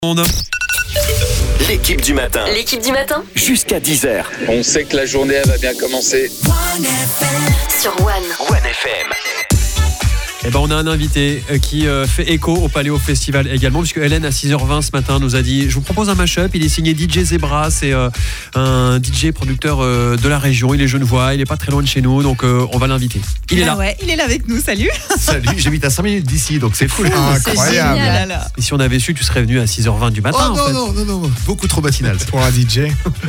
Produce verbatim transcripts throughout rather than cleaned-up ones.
L'équipe du matin. L'équipe du matin Jusqu'à dix heures. On sait que la journée elle va bien commencer. sur One. One F M. Eh ben, on a un invité qui fait écho au Paléo Festival également, puisque Hélène à six heures vingt ce matin nous a dit: je vous propose un mash-up. Il est signé D J Zebra, c'est euh, un D J producteur euh, de la région. Il est genevois, il est pas très loin de chez nous, donc euh, on va l'inviter. Il est ah là. Ouais, il est là avec nous. Salut. Salut, j'habite à cinq minutes d'ici, donc c'est fou. C'est génial. Et si on avait su, tu serais venu à six heures vingt du matin. Oh en non, fait. non, non, non, beaucoup trop matinal. Pour un D J.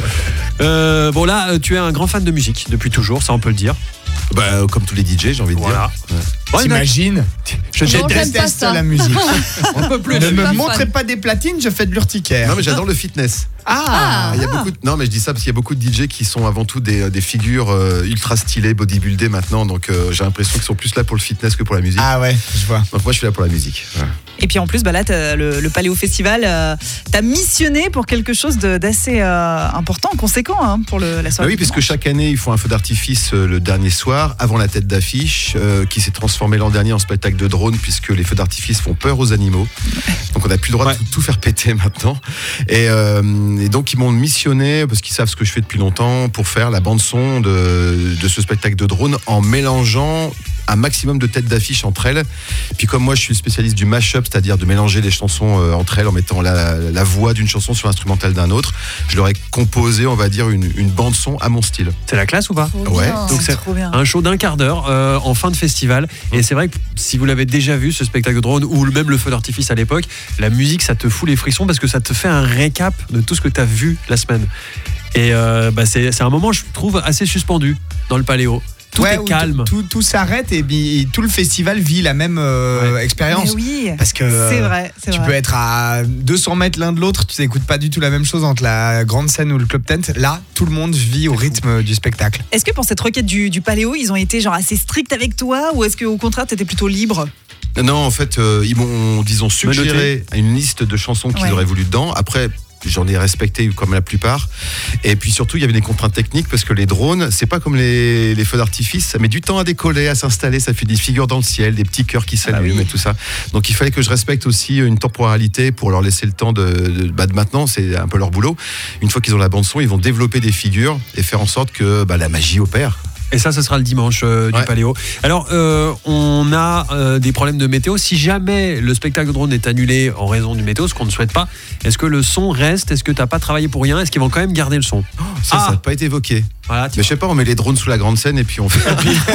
Euh, bon là, tu es un grand fan de musique depuis toujours, ça on peut le dire. Bah, comme tous les D J, j'ai envie de Voilà. dire. Ouais. Ouais, T'imagines? Je Non, j'aime pas déteste ça. la musique. on peut plus. Ne Je suis me pas montrez fan. pas des platines, je fais de l'urticaire. Non, mais j'adore le fitness. Ah, Il y a beaucoup de... Non, mais je dis ça parce qu'il y a beaucoup de D J qui sont avant tout des, des figures euh, ultra stylées, bodybuildées maintenant. Donc euh, j'ai l'impression qu'ils sont plus là pour le fitness que pour la musique. Ah ouais, je vois. Donc moi, je suis là pour la musique. Ouais. Et puis en plus, bah là, t'as le, le Paléo Festival, euh, t'as missionné pour quelque chose de- d'assez euh, important, conséquent hein, pour le, la Bah soirée. oui, puisque chaque année, ils font un feu d'artifice euh, le dernier soir, avant la tête d'affiche, euh, qui s'est transformé l'an dernier en spectacle de drone, puisque les feux d'artifice font peur aux animaux. Donc on n'a plus le droit Ouais. de tout, tout faire péter maintenant. Et, euh, et donc ils m'ont missionné, parce qu'ils savent ce que je fais depuis longtemps, pour faire la bande-son de, de ce spectacle de drone en mélangeant un maximum de têtes d'affiche entre elles. Puis comme moi je suis spécialiste du mash-up, c'est-à-dire de mélanger les chansons euh, entre elles en mettant la, la voix d'une chanson sur l'instrumental d'un autre, je leur ai composé, on va dire, une, une bande-son à mon style. C'est la classe ou pas? Trop Ouais, bien, donc c'est c'est trop bien. Un show d'un quart d'heure euh, en fin de festival. Et c'est vrai que si vous l'avez déjà vu, ce spectacle de drone ou même le feu d'artifice à l'époque, la musique, ça te fout les frissons parce que ça te fait un récap de tout ce que tu as vu la semaine. Et euh, bah c'est, c'est un moment, je trouve, assez suspendu dans le Paléo. Tout Ouais, est où calme. Tout, tout s'arrête et, puis tout le festival vit la même euh, Mais expérience. oui, Parce que c'est vrai. C'est tu vrai. peux être à deux cents mètres l'un de l'autre, tu n'écoutes pas du tout la même chose entre la grande scène ou le club tent. Là, tout le monde vit au rythme du spectacle. Est-ce que pour cette requête du, du Paléo, ils ont été genre assez stricts avec toi ou est-ce qu'au contraire, t'étais plutôt libre? Non, en fait, euh, ils m'ont, disons, Menotté. suggéré une liste de chansons qu'ils Ouais. auraient voulu dedans. Après, j'en ai respecté comme la plupart. Et puis surtout, il y avait des contraintes techniques parce que les drones, c'est pas comme les, les feux d'artifice, ça met du temps à décoller, à s'installer, ça fait des figures dans le ciel, des petits cœurs qui s'allument et tout ça. Donc il fallait que je respecte aussi une temporalité pour leur laisser le temps de, de, bah, de maintenant, c'est un peu leur boulot. Une fois qu'ils ont la bande son, ils vont développer des figures et faire en sorte que bah, la magie opère. Et ça, ce sera le dimanche euh, du Ouais. Paléo. Alors, euh, on a euh, des problèmes de météo. Si jamais le spectacle de drone est annulé en raison du météo, ce qu'on ne souhaite pas, est-ce que le son reste? Est-ce que tu n'as pas travaillé pour rien? Est-ce qu'ils vont quand même garder le son? Ça, Ah. ça n'a pas été évoqué. Voilà, tu Mais je sais pas, on met les drones sous la grande scène et puis on fait.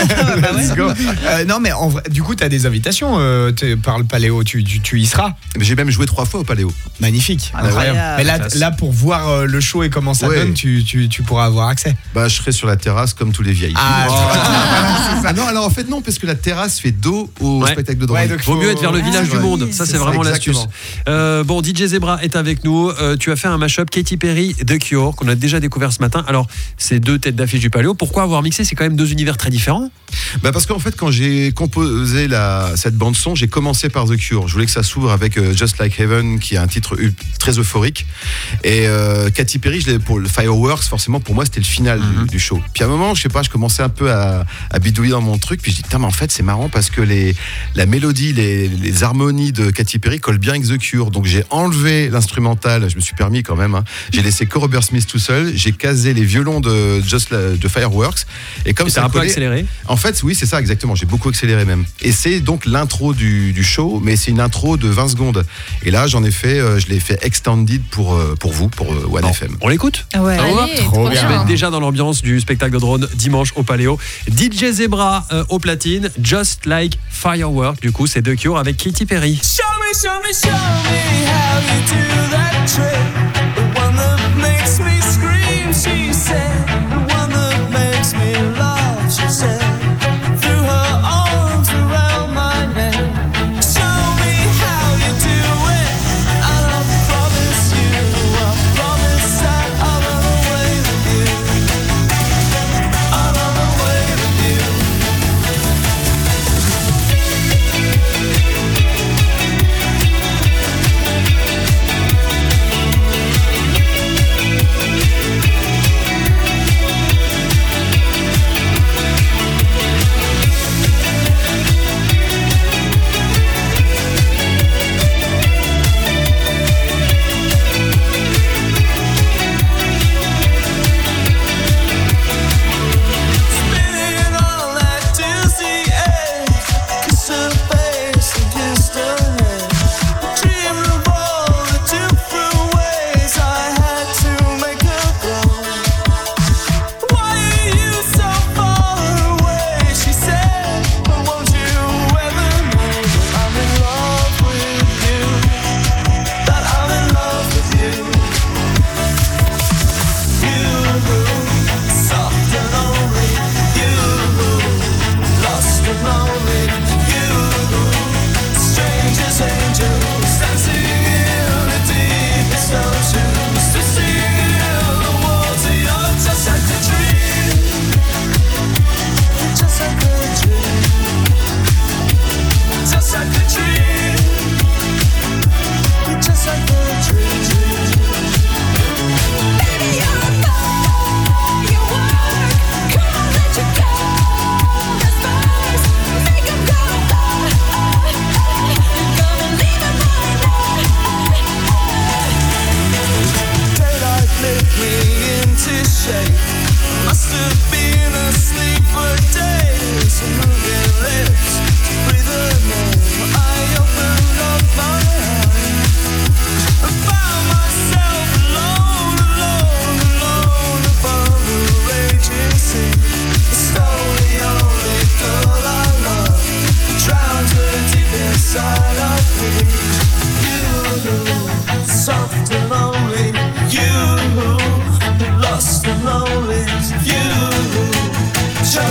Let's go. Euh, non, mais en vrai, du coup, tu as des invitations euh, t'es- par le Paléo, tu, tu, tu y seras. Mais j'ai même joué trois fois au Paléo. Magnifique. Incroyable. Mais là, Classe. là, pour voir euh, le show et comment ça Ouais. donne, tu, tu, tu pourras avoir accès. Bah, je serai sur la terrasse comme tous les vieilles. Ah, Ah non, alors en fait non, parce que la terrasse fait dos au Ouais. spectacle de drone. Ouais, donc Vaut faut- mieux être vers le Ah village du oui, monde. Ça, c'est c'est ça, vraiment exactement. l'astuce. Euh, bon, D J Zebra est avec nous. Euh, tu as fait un mashup Katy Perry, The Cure, qu'on a déjà découvert ce matin. Alors, c'est deux têtes d'affiche du Paléo. Pourquoi avoir mixé? C'est quand même deux univers très différents. Bah parce qu'en fait quand j'ai composé la, cette bande son, j'ai commencé par The Cure. Je voulais que ça s'ouvre avec euh, Just Like Heaven, qui est un titre u- très euphorique. Et euh, Katy Perry, je l'ai pour le Fireworks, forcément pour moi c'était le final Mhm. du, du show. Puis à un moment, je sais pas, je commençais un peu à, à bidouiller dans mon truc, puis je dis putain mais en fait c'est marrant parce que les, la mélodie, les, les harmonies de Katy Perry collent bien avec The Cure. Donc j'ai enlevé l'instrumental, je me suis permis quand même. Hein. J'ai laissé que Robert Smith tout seul, j'ai casé les violons de Just La- de Fireworks. Et comme Et ça t'as un peu collait- accéléré. En fait, oui, c'est ça, exactement. J'ai beaucoup accéléré même. Et c'est donc l'intro du, du show, mais c'est une intro de vingt secondes. Et là, j'en ai fait, euh, je l'ai fait extended pour, euh, pour vous, pour euh, One Bon, F M. on l'écoute? Ouais. Ça vous va? Allez, Trop trop bien. Je vais bien. être déjà dans l'ambiance du spectacle de drone dimanche au Paléo. D J Zebra euh, au platine, Just Like Firework. Du coup, c'est The Cure avec Katy Perry. Show me, show me, show me how you do that trick. The one that makes me scream, she said. The one that makes me laugh, she said. Threw her arms around my neck. Show me how you do it. And I promise you, I promise that I'll run away with you. I'll run away with you.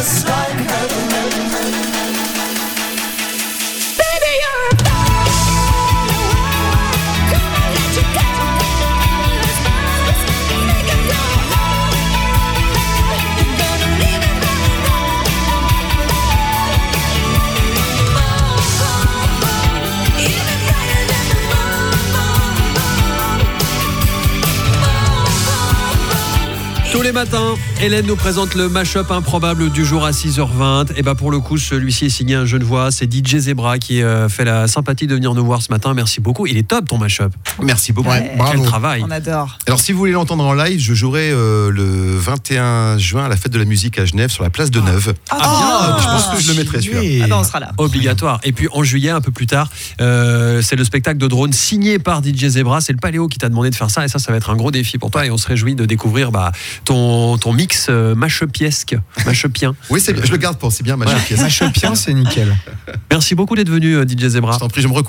just like heaven. Baby, you're a firework. Come on, let your colors burst. Make it go hard. You're gonna leave it burning up. Boom, boom, boom. Even brighter than the moon, moon, moon. Boom, boom, boom. Tous les matins, Hélène nous présente le mash-up improbable du jour à six heures vingt. Et bah pour le coup, celui-ci est signé un Genevois, c'est D J Zebra qui euh, fait la sympathie de venir nous voir ce matin. Merci beaucoup. Il est top ton mash-up. Merci beaucoup. Ouais. Quel travail. On adore. Alors si vous voulez l'entendre en live, je jouerai euh, le vingt et un juin à la fête de la musique à Genève sur la place de Neuve. Ah, je pense que je le mettrai celui-là. Ah ben, on sera là. Obligatoire. Et puis en juillet, un peu plus tard, euh, c'est le spectacle de drone signé par D J Zebra. C'est le Paléo qui t'a demandé de faire ça. Et ça, ça va être un gros défi pour toi. Et on se réjouit de découvrir bah, ton, ton mix euh, mash-upiesque, mash-upien. Oui, c'est, je le garde pour, c'est bien ma Ouais. pièce. Machopien, c'est nickel. Merci beaucoup d'être venu, euh, D J Zebra. Je t'en prie, je me recoupe.